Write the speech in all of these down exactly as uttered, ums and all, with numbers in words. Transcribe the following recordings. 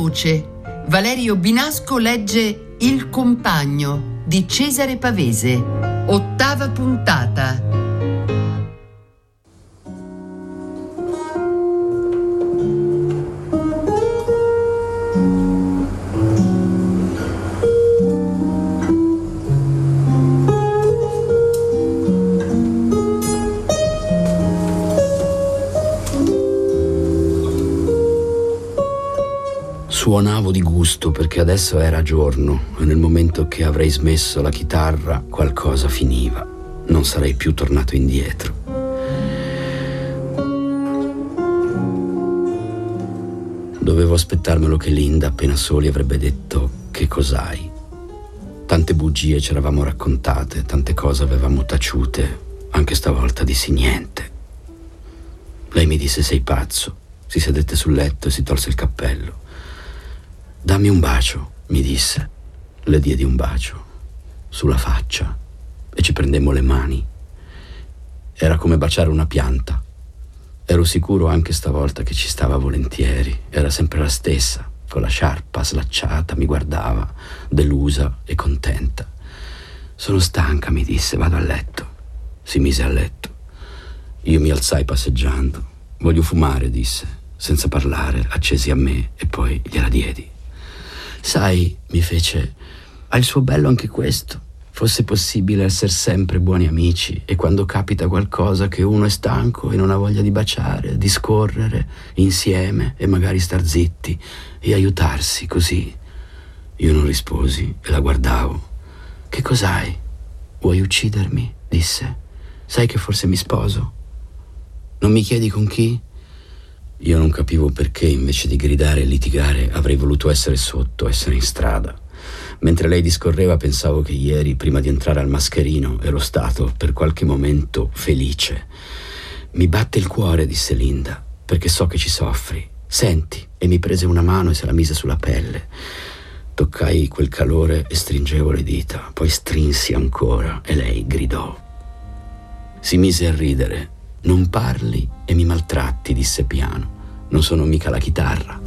voce. Valerio Binasco legge Il compagno di Cesare Pavese. Ottava puntata. Suonavo di gusto perché adesso era giorno e nel momento che avrei smesso la chitarra qualcosa finiva. Non sarei più tornato indietro. Dovevo aspettarmelo che Linda, appena soli, avrebbe detto: che cos'hai? Tante bugie ci eravamo raccontate, tante cose avevamo taciute, anche stavolta dissi niente. Lei mi disse: sei pazzo. Si sedette sul letto e si tolse il cappello. Dammi un bacio, mi disse. Le diedi un bacio sulla faccia e ci prendemmo le mani. Era come baciare una pianta. Ero sicuro anche stavolta che ci stava volentieri. Era sempre la stessa, con la sciarpa slacciata, mi guardava, delusa e contenta. Sono stanca, mi disse, vado a letto. Si mise a letto. Io mi alzai passeggiando. Voglio fumare, disse, senza parlare, accesi a me e poi gliela diedi. Sai, mi fece, ha il suo bello anche questo. Fosse possibile essere sempre buoni amici e quando capita qualcosa che uno è stanco e non ha voglia di baciare, di scorrere insieme e magari star zitti e aiutarsi così. Io non risposi e la guardavo. Che cos'hai? Vuoi uccidermi? Disse. Sai che forse mi sposo? Non mi chiedi con chi? Io non capivo perché, invece di gridare e litigare, avrei voluto essere sotto, essere in strada. Mentre lei discorreva, pensavo che ieri, prima di entrare al mascherino, ero stato, per qualche momento, felice. Mi batte il cuore, disse Linda, perché so che ci soffri. Senti, e mi prese una mano e se la mise sulla pelle. Toccai quel calore e stringevo le dita, poi strinsi ancora e lei gridò. Si mise a ridere. Non parli e mi maltratti, disse piano. Non sono mica la chitarra.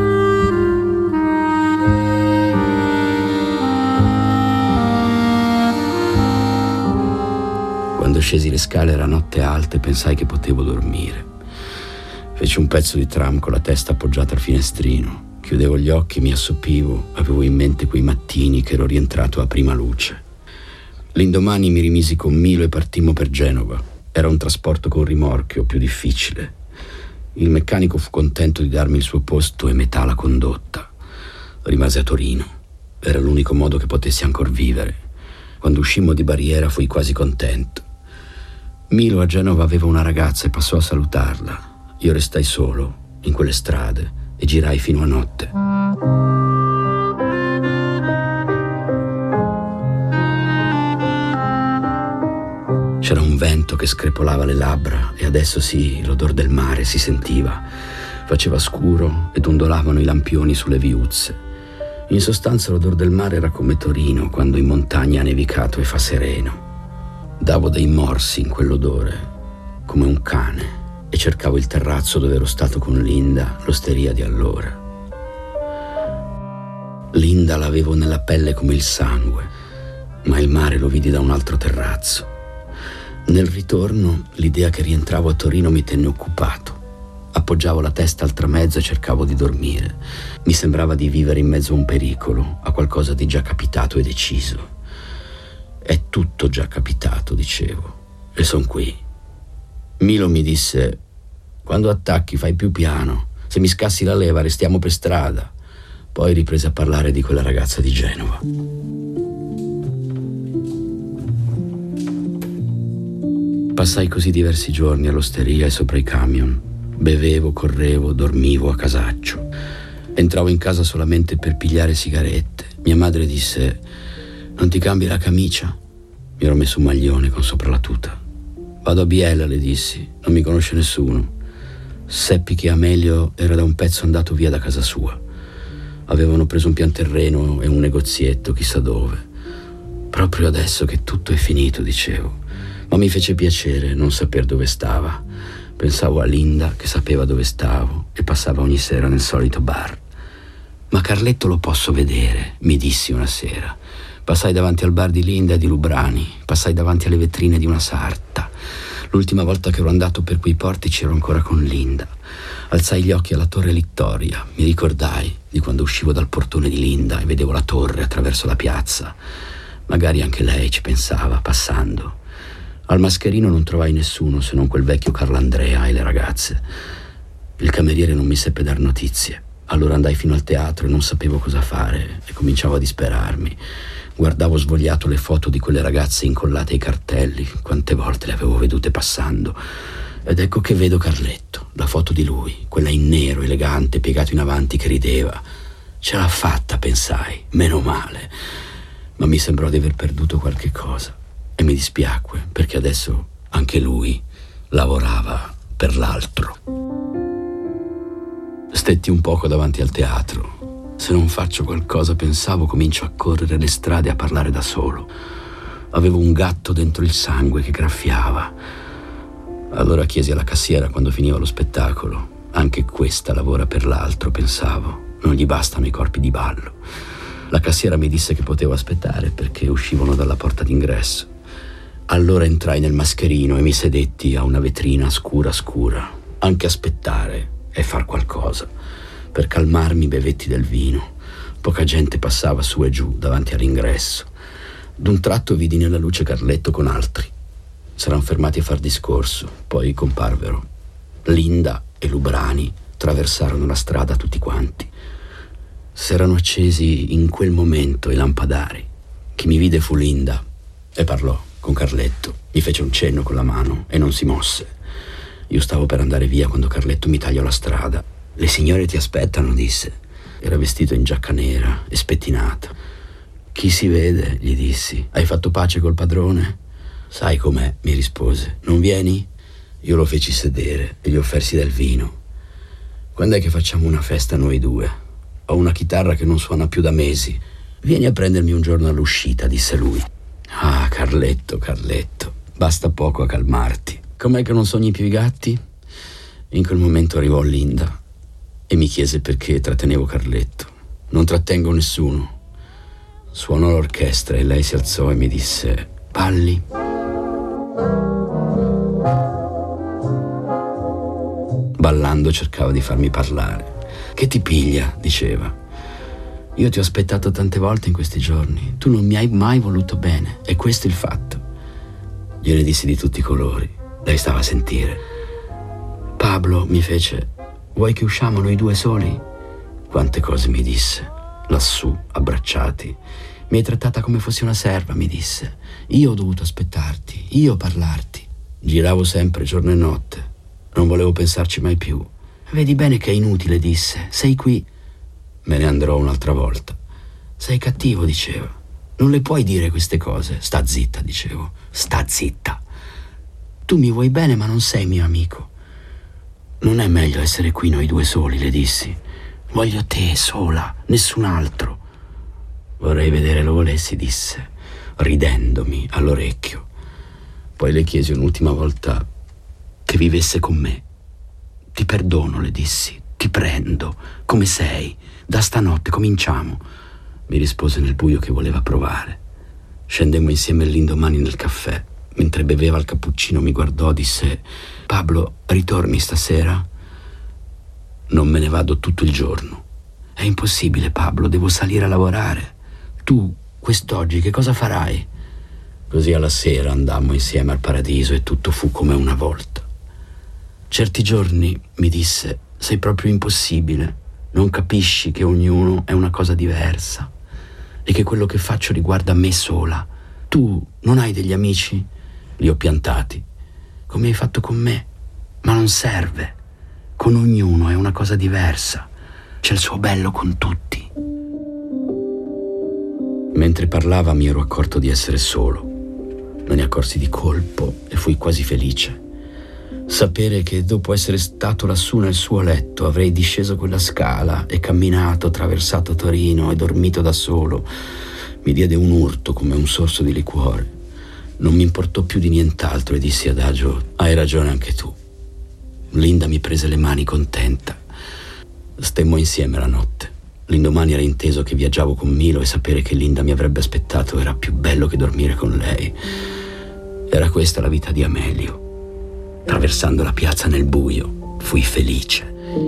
Quando scesi le scale era notte alta e pensai che potevo dormire. Feci un pezzo di tram con la testa appoggiata al finestrino. Chiudevo gli occhi, mi assopivo, avevo in mente quei mattini che ero rientrato a prima luce. L'indomani mi rimisi con Milo e partimmo per Genova. Era un trasporto con rimorchio, più difficile. Il meccanico fu contento di darmi il suo posto e metà la condotta. Rimase a Torino. Era l'unico modo che potessi ancor vivere. Quando uscimmo di Barriera fui quasi contento. Milo a Genova aveva una ragazza e passò a salutarla. Io restai solo, in quelle strade, e girai fino a notte. C'era un vento che screpolava le labbra e adesso sì, l'odor del mare si sentiva. Faceva scuro ed ondolavano i lampioni sulle viuzze. In sostanza l'odor del mare era come Torino quando in montagna ha nevicato e fa sereno. Davo dei morsi in quell'odore, come un cane, e cercavo il terrazzo dove ero stato con Linda, l'osteria di allora. Linda l'avevo nella pelle come il sangue, ma il mare lo vidi da un altro terrazzo. Nel ritorno, l'idea che rientravo a Torino mi tenne occupato. Appoggiavo la testa al tramezzo e cercavo di dormire. Mi sembrava di vivere in mezzo a un pericolo, a qualcosa di già capitato e deciso. È tutto già capitato, dicevo, e son qui. Milo mi disse: quando attacchi fai più piano, se mi scassi la leva restiamo per strada. Poi riprese a parlare di quella ragazza di Genova. Passai così diversi giorni all'osteria e sopra i camion. Bevevo, correvo, dormivo a casaccio. Entravo in casa solamente per pigliare sigarette. Mia madre disse: non ti cambi la camicia? Mi ero messo un maglione con sopra la tuta. Vado a Biella, le dissi, non mi conosce nessuno. Seppi che Amelio era da un pezzo andato via da casa sua. Avevano preso un pianterreno e un negozietto chissà dove. Proprio adesso che tutto è finito, dicevo. Ma mi fece piacere non saper dove stava. Pensavo a Linda che sapeva dove stavo e passava ogni sera nel solito bar. Ma Carletto lo posso vedere, mi dissi una sera. Passai davanti al bar di Linda e di Lubrani, passai davanti alle vetrine di una sarta. L'ultima volta che ero andato per quei portici ero ancora con Linda. Alzai gli occhi alla torre Littoria, mi ricordai di quando uscivo dal portone di Linda e vedevo la torre attraverso la piazza. Magari anche lei ci pensava, passando. Al mascherino non trovai nessuno se non quel vecchio Carlandrea e le ragazze. Il cameriere non mi seppe dar notizie. Allora andai fino al teatro e non sapevo cosa fare e cominciavo a disperarmi. Guardavo svogliato le foto di quelle ragazze incollate ai cartelli, quante volte le avevo vedute passando. Ed ecco che vedo Carletto, la foto di lui, quella in nero, elegante, piegato in avanti che rideva. Ce l'ha fatta, pensai, meno male. Ma mi sembrò di aver perduto qualche cosa e mi dispiacque, perché adesso anche lui lavorava per l'altro. Stetti un poco davanti al teatro. Se non faccio qualcosa, pensavo, comincio a correre le strade a parlare da solo. Avevo un gatto dentro il sangue che graffiava. Allora chiesi alla cassiera quando finiva lo spettacolo. Anche questa lavora per l'altro, pensavo. Non gli bastano i corpi di ballo. La cassiera mi disse che potevo aspettare perché uscivano dalla porta d'ingresso. Allora entrai nel mascherino e mi sedetti a una vetrina scura scura. Anche aspettare e far qualcosa. Per calmarmi bevetti del vino. Poca gente passava su e giù davanti all'ingresso. D'un tratto vidi nella luce Carletto con altri. S'erano fermati a far discorso, poi comparvero. Linda e Lubrani attraversarono la strada tutti quanti. S'erano accesi in quel momento i lampadari. Chi mi vide fu Linda e parlò con Carletto. Mi fece un cenno con la mano e non si mosse. Io stavo per andare via quando Carletto mi tagliò la strada. «Le signore ti aspettano», disse. Era vestito in giacca nera e spettinato. «Chi si vede?» gli dissi. «Hai fatto pace col padrone?» «Sai com'è», mi rispose. «Non vieni?» Io lo feci sedere e gli offersi del vino. «Quando è che facciamo una festa noi due? Ho una chitarra che non suona più da mesi. Vieni a prendermi un giorno all'uscita», disse lui. «Ah, Carletto, Carletto, basta poco a calmarti. Com'è che non sogni più i gatti?» In quel momento arrivò Linda e mi chiese perché trattenevo Carletto. «Non trattengo nessuno». Suonò l'orchestra e lei si alzò e mi disse: «Balli?» Ballando cercava di farmi parlare. «Che ti piglia?» diceva. «Io ti ho aspettato tante volte in questi giorni. Tu non mi hai mai voluto bene, e questo è il fatto». Gliene dissi di tutti i colori. Lei stava a sentire. «Pablo», mi fece, «vuoi che usciamo noi due soli?» Quante cose mi disse, lassù, abbracciati. «Mi hai trattata come fossi una serva», mi disse. «Io ho dovuto aspettarti, io parlarti». Giravo sempre, giorno e notte. Non volevo pensarci mai più. «Vedi bene che è inutile», disse. «Sei qui». Me ne andrò un'altra volta. «Sei cattivo», diceva. «Non le puoi dire queste cose». «Sta zitta», dicevo. «Sta zitta. Tu mi vuoi bene, ma non sei mio amico». «Non è meglio essere qui noi due soli», le dissi. «Voglio te sola, nessun altro». «Vorrei vedere lo volessi», disse, ridendomi all'orecchio. Poi le chiesi un'ultima volta che vivesse con me. «Ti perdono», le dissi, «ti prendo, come sei. Da stanotte cominciamo». Mi rispose nel buio che voleva provare. Scendemmo insieme l'indomani nel caffè. Mentre beveva il cappuccino mi guardò, disse: «Pablo, ritorni stasera?» «Non me ne vado tutto il giorno». «È impossibile, Pablo, devo salire a lavorare. Tu, quest'oggi, che cosa farai?» Così alla sera andammo insieme al paradiso e tutto fu come una volta. Certi giorni, mi disse, sei proprio impossibile. Non capisci che ognuno è una cosa diversa e che quello che faccio riguarda me sola. Tu non hai degli amici? Li ho piantati, come hai fatto con me. Ma non serve. Con ognuno è una cosa diversa. C'è il suo bello con tutti. Mentre parlava mi ero accorto di essere solo. Me ne accorsi di colpo e fui quasi felice. Sapere che dopo essere stato lassù nel suo letto avrei disceso quella scala e camminato, attraversato Torino e dormito da solo, mi diede un urto come un sorso di liquore. Non mi importò più di nient'altro e dissi adagio: «Hai ragione anche tu». Linda mi prese le mani contenta. Stemmo insieme la notte. L'indomani era inteso che viaggiavo con Milo e sapere che Linda mi avrebbe aspettato era più bello che dormire con lei. Era questa la vita di Amelio. Attraversando la piazza nel buio, fui felice.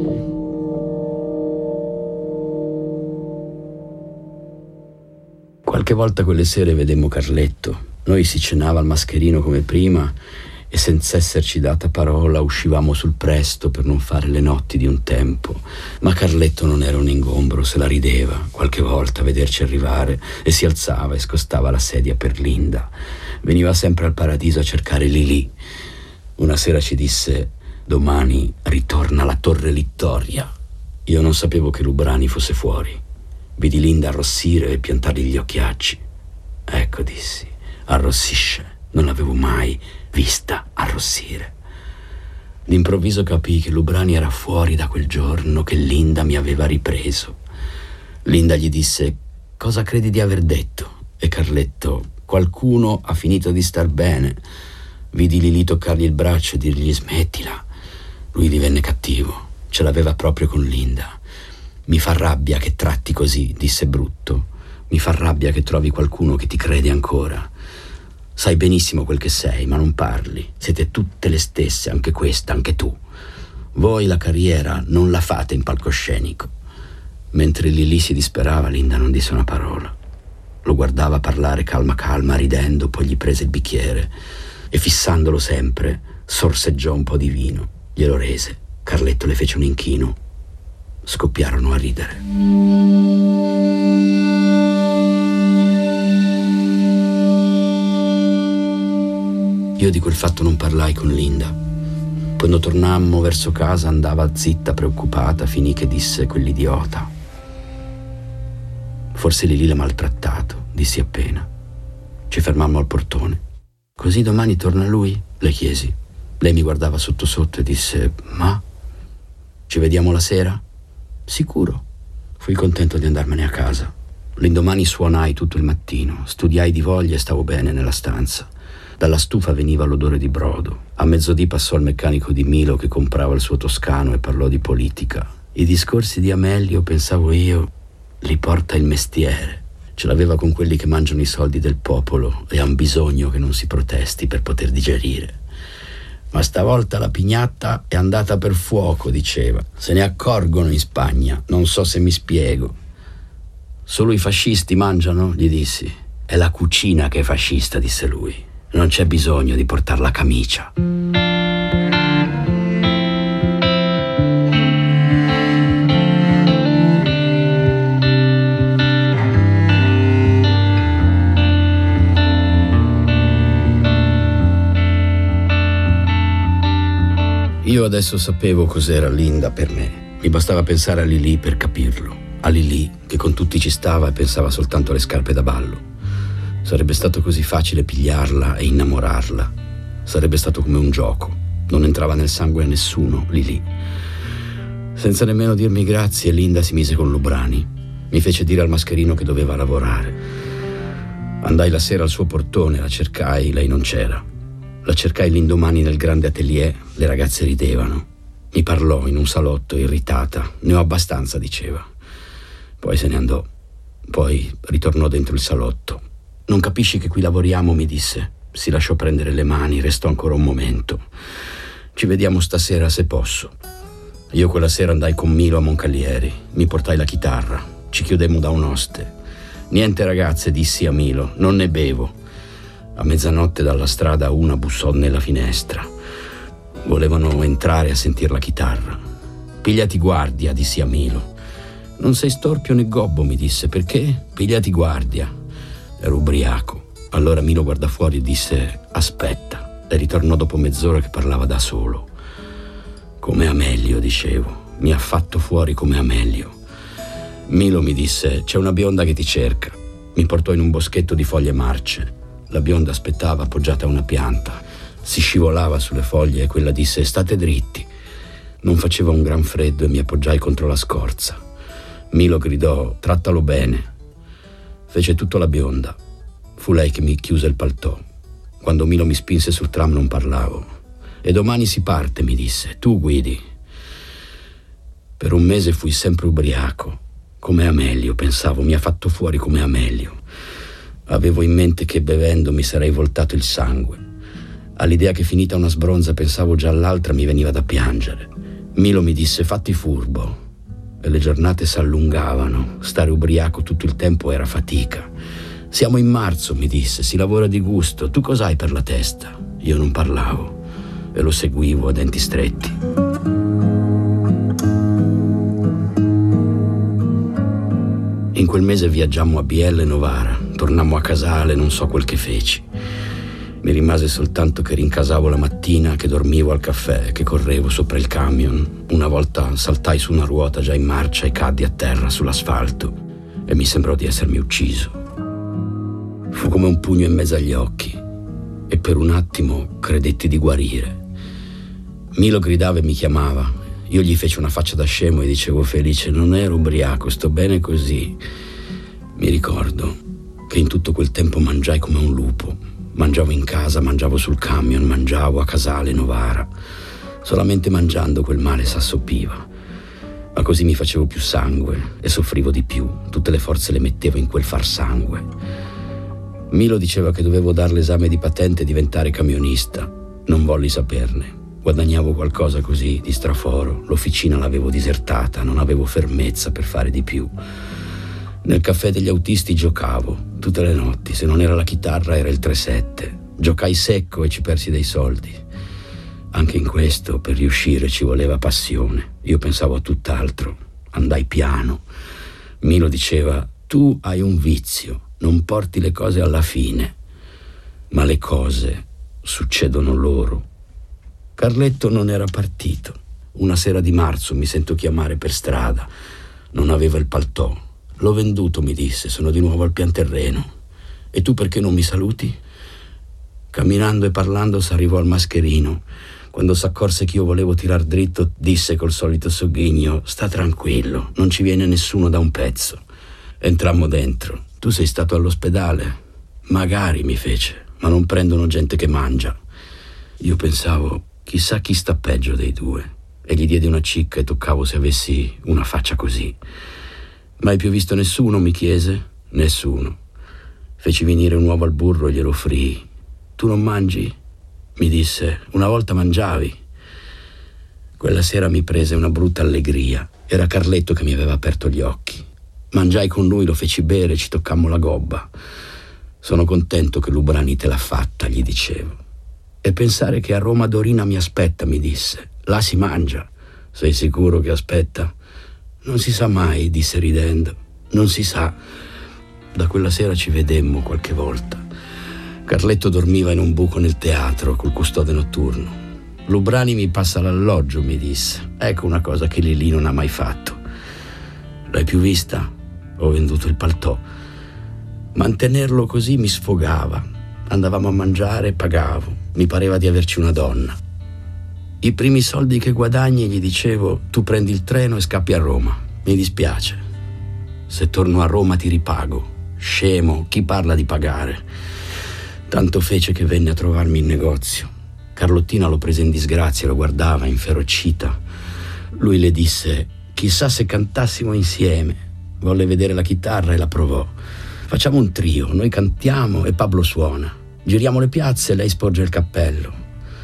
Qualche volta quelle sere vedemmo Carletto. Noi si cenava al Mascherino come prima e senza esserci data parola uscivamo sul presto per non fare le notti di un tempo. Ma Carletto non era un ingombro, se la rideva qualche volta a vederci arrivare e si alzava e scostava la sedia per Linda. Veniva sempre al Paradiso a cercare Lili. Una sera ci disse: domani ritorna alla Torre Littoria. Io non sapevo che Lubrani fosse fuori. Vidi Linda arrossire e piantargli gli occhiacci. Ecco, dissi, arrossisce. Non l'avevo mai vista arrossire. D'improvviso capii che Lubrani era fuori da quel giorno che Linda mi aveva ripreso. Linda gli disse: cosa credi di aver detto? E Carletto: qualcuno ha finito di star bene. Vidi Lili toccargli il braccio e dirgli: smettila. Lui divenne cattivo, ce l'aveva proprio con Linda. Mi fa rabbia che tratti così, disse brutto. Mi fa rabbia che trovi qualcuno che ti crede ancora. Sai benissimo quel che sei, ma non parli. Siete tutte le stesse, anche questa, anche tu. Voi la carriera non la fate in palcoscenico. Mentre Lili si disperava, Linda non disse una parola. Lo guardava parlare calma calma, ridendo, poi gli prese il bicchiere e, fissandolo sempre, sorseggiò un po' di vino. Glielo rese. Carletto le fece un inchino. Scoppiarono a ridere. Io di quel fatto non parlai con Linda. Quando tornammo verso casa andava zitta, preoccupata, finì che disse: quell'idiota. Forse Lili l'ha maltrattato, dissi appena. Ci fermammo al portone. Così domani torna lui? Le chiesi. Lei mi guardava sotto sotto e disse: ma? Ci vediamo la sera? Sicuro. Fui contento di andarmene a casa. L'indomani suonai tutto il mattino, studiai di voglia e stavo bene nella stanza. Dalla stufa veniva l'odore di brodo. A mezzodì passò il meccanico di Milo che comprava il suo toscano e parlò di politica. I discorsi di Amelio, pensavo io, li porta il mestiere. Ce l'aveva con quelli che mangiano i soldi del popolo e han bisogno che non si protesti per poter digerire. Ma stavolta la pignatta è andata per fuoco, diceva. Se ne accorgono in Spagna, non so se mi spiego. Solo i fascisti mangiano? Gli dissi. È la cucina che è fascista, disse lui. Non c'è bisogno di portare la camicia. Io adesso sapevo cos'era Linda per me. Mi bastava pensare a Lili per capirlo. A Lili che con tutti ci stava e pensava soltanto alle scarpe da ballo. Sarebbe stato così facile pigliarla e innamorarla. Sarebbe stato come un gioco. Non entrava nel sangue a nessuno, Lili. Senza nemmeno dirmi grazie, Linda si mise con Lubrani. Mi fece dire al Mascherino che doveva lavorare. Andai la sera al suo portone, la cercai, lei non c'era. La cercai l'indomani nel grande atelier, le ragazze ridevano. Mi parlò in un salotto, irritata. Ne ho abbastanza, diceva. Poi se ne andò. Poi ritornò dentro il salotto. Non capisci che qui lavoriamo, mi disse. Si lasciò prendere le mani, restò ancora un momento. Ci vediamo stasera se posso. Io quella sera andai con Milo a Moncalieri. Mi portai la chitarra. Ci chiudemmo da un oste. Niente ragazze, dissi a Milo, non ne bevo. A mezzanotte dalla strada una bussò nella finestra. Volevano entrare a sentir la chitarra. Pigliati guardia, dissi a Milo. Non sei storpio né gobbo, mi disse. Perché? Pigliati guardia. Ero ubriaco. Allora Milo guardò fuori e disse: aspetta. E ritornò dopo mezz'ora che parlava da solo. Come Amelio, dicevo. Mi ha fatto fuori come Amelio. Milo mi disse: c'è una bionda che ti cerca. Mi portò in un boschetto di foglie marce. La bionda aspettava appoggiata a una pianta. Si scivolava sulle foglie e quella disse: state dritti. Non faceva un gran freddo e mi appoggiai contro la scorza. Milo gridò: trattalo bene. Fece tutto la bionda. Fu lei che mi chiuse il paltò. Quando Milo mi spinse sul tram non parlavo. E domani si parte, mi disse. Tu guidi. Per un mese fui sempre ubriaco. come Amelio, pensavo, mi ha fatto fuori come Amelio. Avevo in mente che bevendo mi sarei voltato il sangue. All'idea che finita una sbronza pensavo già all'altra mi veniva da piangere. Milo mi disse: fatti furbo. E le giornate s'allungavano, stare ubriaco tutto il tempo era fatica. Siamo in marzo, mi disse, si lavora di gusto, tu cos'hai per la testa? Io non parlavo e lo seguivo a denti stretti. In quel mese viaggiammo a Biella e Novara, tornammo a Casale, non so quel che feci. Mi rimase soltanto che rincasavo la mattina, che dormivo al caffè, che correvo sopra il camion. Una volta saltai su una ruota già in marcia e caddi a terra sull'asfalto e mi sembrò di essermi ucciso. Fu come un pugno in mezzo agli occhi e per un attimo credetti di guarire. Milo gridava e mi chiamava. Io gli feci una faccia da scemo e dicevo felice: non ero ubriaco, sto bene così. Mi ricordo che in tutto quel tempo mangiai come un lupo. Mangiavo in casa, mangiavo sul camion, mangiavo a Casale, Novara. Solamente mangiando quel male s'assopiva. Ma così mi facevo più sangue e soffrivo di più. Tutte le forze le mettevo in quel far sangue. Milo diceva che dovevo dar l'esame di patente e diventare camionista. Non volli saperne. Guadagnavo qualcosa così di straforo. L'officina l'avevo disertata, non avevo fermezza per fare di più. Nel caffè degli autisti giocavo tutte le notti, se non era la chitarra era il tre sette. Giocai secco e ci persi dei soldi. Anche in questo, per riuscire, ci voleva passione. Io pensavo a tutt'altro. Andai piano. Milo diceva: tu hai un vizio, non porti le cose alla fine, ma le cose succedono loro. Carletto non era partito. Una sera di marzo mi sento chiamare per strada. Non aveva il paltò. L'ho venduto, mi disse, sono di nuovo al pian terreno. E tu perché non mi saluti? Camminando e parlando s'arrivò al mascherino. Quando s'accorse che io volevo tirar dritto, disse col solito sogghigno: sta tranquillo, non ci viene nessuno da un pezzo. Entrammo dentro. Tu sei stato all'ospedale? Magari, mi fece, ma non prendono gente che mangia. Io pensavo, chissà chi sta peggio dei due. E gli diedi una cicca e toccavo se avessi una faccia così. Mai più visto nessuno? Mi chiese. Nessuno. Feci venire un uovo al burro e glielo offrii. Tu non mangi? Mi disse. Una volta mangiavi. Quella sera mi prese una brutta allegria. Era Carletto che mi aveva aperto gli occhi. Mangiai con lui, lo feci bere, ci toccammo la gobba. Sono contento che Lubrani te l'ha fatta, gli dicevo. E pensare che a Roma Dorina mi aspetta, mi disse. Là si mangia. Sei sicuro che aspetta? Non si sa mai, disse ridendo. Non si sa. Da quella sera ci vedemmo qualche volta. Carletto dormiva in un buco nel teatro col custode notturno. Lubrani mi passa l'alloggio, mi disse. Ecco una cosa che Lilì non ha mai fatto. L'hai più vista? Ho venduto il paltò. Mantenerlo così mi sfogava. Andavamo a mangiare e pagavo. Mi pareva di averci una donna. I primi soldi che guadagni, gli dicevo, tu prendi il treno e scappi a Roma. Mi dispiace. Se torno a Roma ti ripago. Scemo, chi parla di pagare? Tanto fece che venne a trovarmi in negozio. Carlottina lo prese in disgrazia, lo guardava inferocita. Lui le disse: chissà se cantassimo insieme. Volle vedere la chitarra e la provò. Facciamo un trio, noi cantiamo e Pablo suona. Giriamo le piazze e lei sporge il cappello.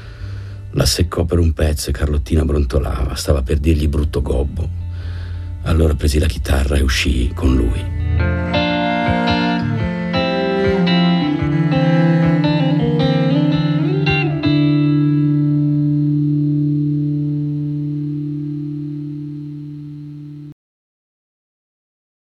La seccò per un pezzo e Carlottina brontolava. Stava per dirgli brutto gobbo. Allora presi la chitarra e uscii con lui.